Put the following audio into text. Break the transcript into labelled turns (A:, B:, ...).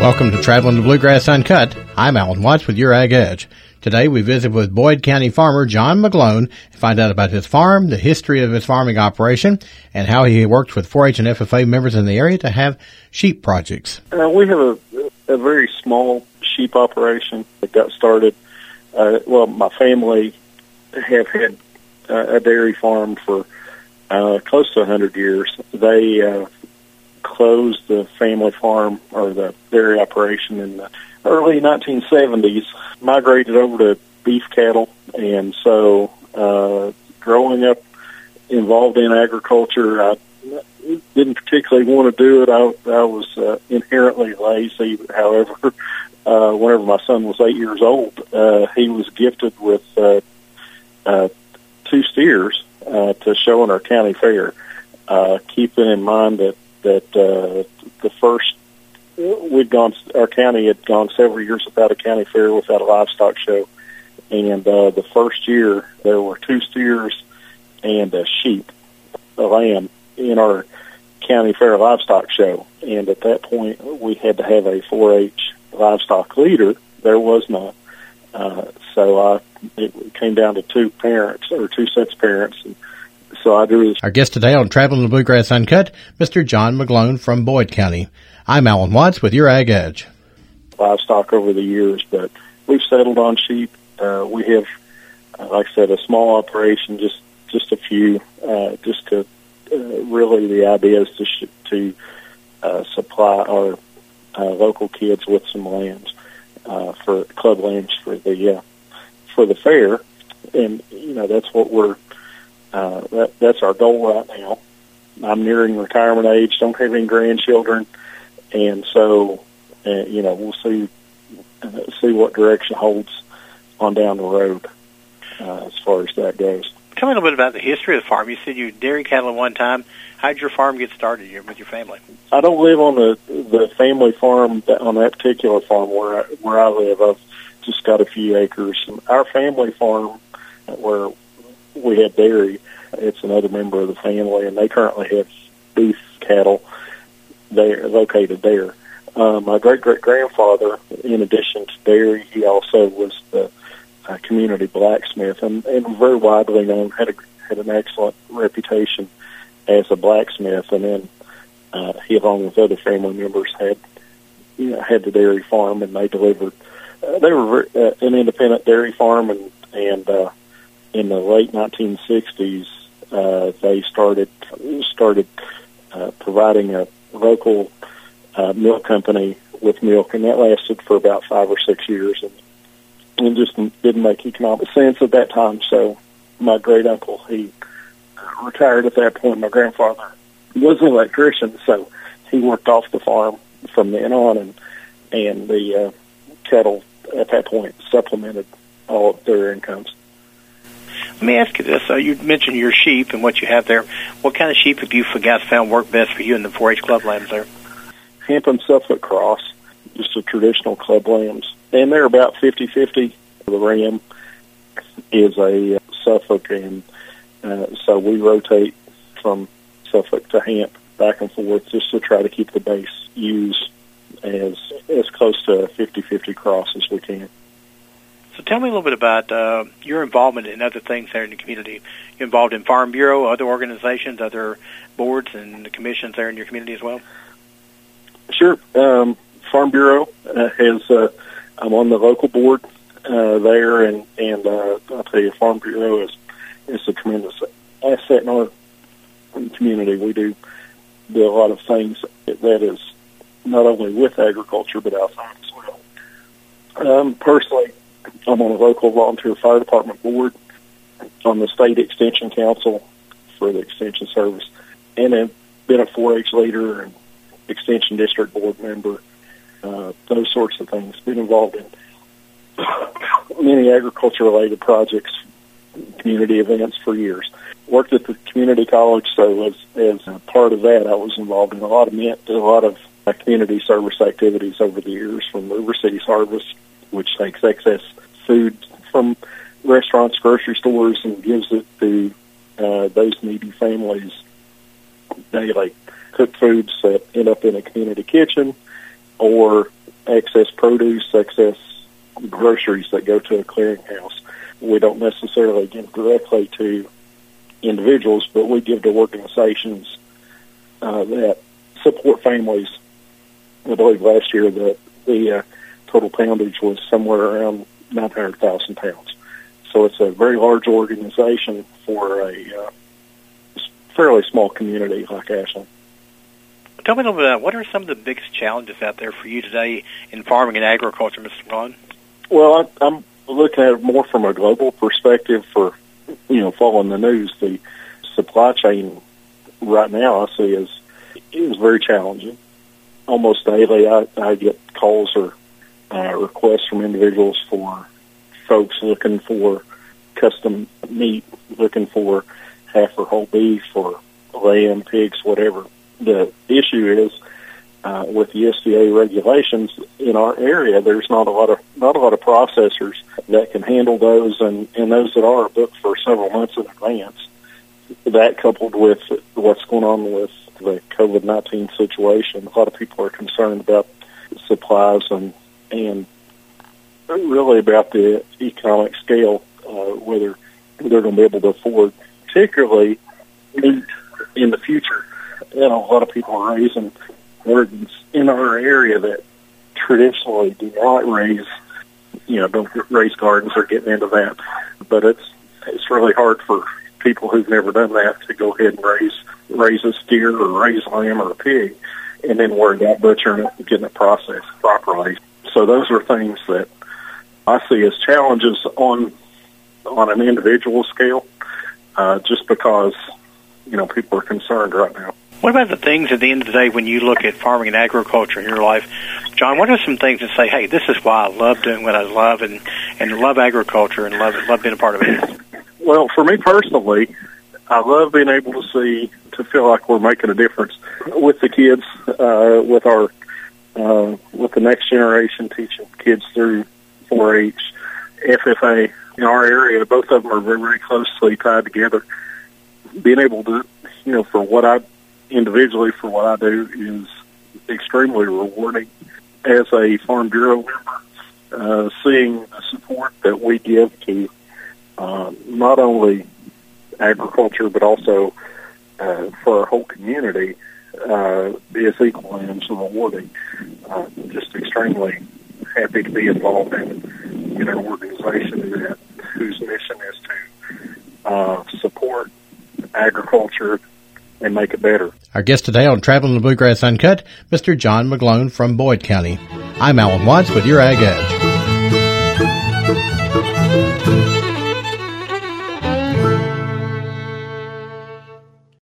A: Welcome to Traveling the Bluegrass Uncut. I'm Alan Watts with your Ag Edge. Today we visit with Boyd County farmer John McGlone and find out about his farm, the history of his farming operation, and how he worked with 4-H and FFA members in the area to have sheep projects.
B: We have a very small sheep operation that got started. My family have had a dairy farm for close to 100 years. They closed the family farm or the dairy operation in the early 1970s, migrated over to beef cattle, and so growing up involved in agriculture, I didn't particularly want to do it. I was inherently lazy. However, whenever my son was 8 years old, he was gifted with 2 steers to show in our county fair, keeping in mind that the first our county had gone several years without a county fair, without a livestock show, and the first year there were 2 steers and a sheep, a lamb, in our county fair livestock show. And at that point, we had to have a 4-H livestock leader. There was none, so it came down to 2 parents or 2 sets of parents. And so I drew.
A: Our guest today on Traveling the Bluegrass Uncut, Mr. John McGlone from Boyd County. I'm Alan Watts with your Ag Edge.
B: Livestock over the years, but we've settled on sheep. We have, like I said, a small operation, just a few, just to really the idea is to supply our local kids with some lambs for club lambs for the fair, and that's what we're. That's our goal right now. I'm nearing retirement age, don't have any grandchildren, and so, we'll see what direction holds on down the road as far as that goes.
C: Tell me a little bit about the history of the farm. You said you dairy cattle at one time. How did your farm get started here with your family?
B: I don't live on the family farm, on that particular farm where I live. I've just got a few acres. Our family farm, where we had dairy, it's another member of the family, and they currently have beef cattle. They're located there. My great-great-grandfather, in addition to dairy, he also was the community blacksmith, and very widely known, had an excellent reputation as a blacksmith. And then he, along with other family members, had the dairy farm, and they delivered. They were an independent dairy farm, and in the late 1960s, they started providing a local milk company with milk, and that lasted for about 5 or 6 years, and just didn't make economic sense at that time. So my great uncle, he retired at that point. My grandfather was an electrician, so he worked off the farm from then on, and the cattle at that point supplemented all of their incomes.
C: Let me ask you this. You mentioned your sheep and what you have there. What kind of sheep have you guys found work best for you in the 4-H club lambs there?
B: Hampton Suffolk Cross, just the traditional club lambs. And they're about 50-50. The ram is a Suffolk, and so we rotate from Suffolk to Hamp back and forth just to try to keep the base ewes as close to a 50-50 cross as we can.
C: So tell me a little bit about your involvement in other things there in the community. You're involved in Farm Bureau, other organizations, other boards and commissions there in your community as well? Sure.
B: Farm Bureau has, I'm on the local board there, and I'll tell you, Farm Bureau is a tremendous asset in our community. We do a lot of things that is not only with agriculture but outside as well. Personally, I'm on a local volunteer fire department board, on the state extension council for the extension service, and have been a 4-H leader and extension district board member, those sorts of things. Been involved in many agriculture-related projects, community events for years. Worked at the community college, so as part of that, I was involved in a lot of community service activities over the years, from River City's Harvest, which takes excess food from restaurants, grocery stores, and gives it to those needy families daily. Cooked foods that end up in a community kitchen, or excess produce, excess groceries that go to a clearinghouse. We don't necessarily give directly to individuals, but we give to organizations that support families. I believe last year that the total poundage was somewhere around 900,000 pounds. So it's a very large organization for a fairly small community like Ashland.
C: Tell me a little bit about what are some of the biggest challenges out there for you today in farming and agriculture, Mr. McGlone?
B: Well, I'm looking at it more from a global perspective for, following the news. The supply chain right now I see is very challenging. Almost daily I get calls or requests from individuals for folks looking for custom meat, looking for half or whole beef or lamb, pigs, whatever. The issue is with the USDA regulations in our area, there's not a lot of processors that can handle those, and those that are booked for several months in advance. That coupled with what's going on with the COVID-19 situation, a lot of people are concerned about supplies and really about the economic scale, whether they're going to be able to afford, particularly meat in the future. A lot of people are raising gardens in our area that traditionally do not raise, don't raise gardens or getting into that. But it's really hard for people who've never done that to go ahead and raise a steer or raise a lamb or a pig and then worry about butchering it and getting it processed properly. So those are things that I see as challenges on an individual scale, just because, people are concerned right now.
C: What about the things at the end of the day when you look at farming and agriculture in your life? John, what are some things that say, hey, this is why I love doing what I love and love agriculture and love being a part of it?
B: Well, for me personally, I love being able to feel like we're making a difference with the kids, with the next generation, teaching kids through 4-H, FFA. In our area, both of them are very, very closely tied together. Being able to, for what I do is extremely rewarding. As a Farm Bureau member, seeing the support that we give to not only agriculture but also for our whole community is equally as rewarding. Just extremely happy to be involved in an organization whose mission is to support agriculture and make it better.
A: Our guest today on Traveling the Bluegrass Uncut, Mr. John McGlone from Boyd County. I'm Alan Watts with your Ag Edge.